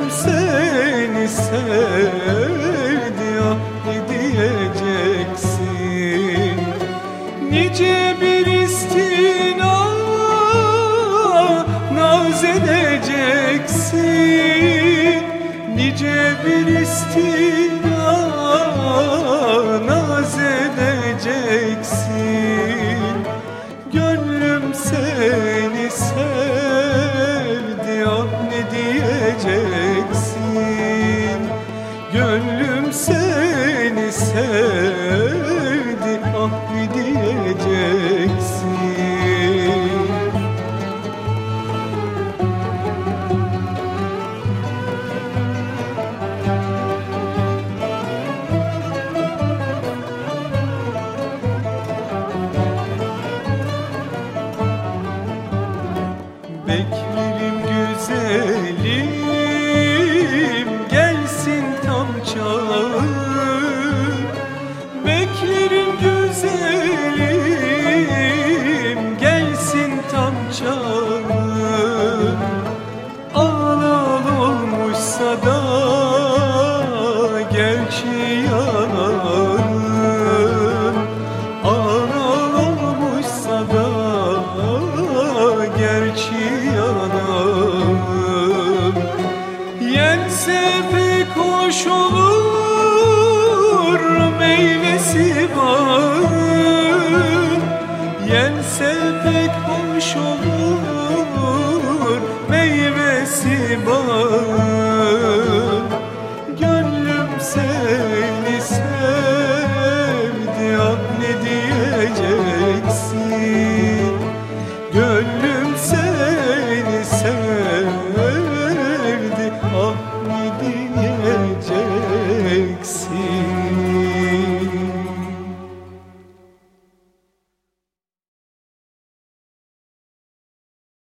seni sevdi, ah ne diyeceksin? Nice bir istina naz edeceksin, nice bir istina naz edeceksin. Gönlüm seni sevdi, ah ne diyeceksin? Gönlüm seni sevdi, ah ne diyeceksin? Beklerim güzelim, gelsin tam çağı. Beklerim güzelim, gelsin tam çağı. Al al olmuşsa da gerçi yanarım. Al al olmuşsa da gerçi yanarım. Yense pek hoş olur meyvesi bağın. Yense pek hoş olur meyvesi bağın. Gönlüm seni sevdi, ah ne diyeceksin? Gönlüm seni sevdi, ah ne diyeceksin?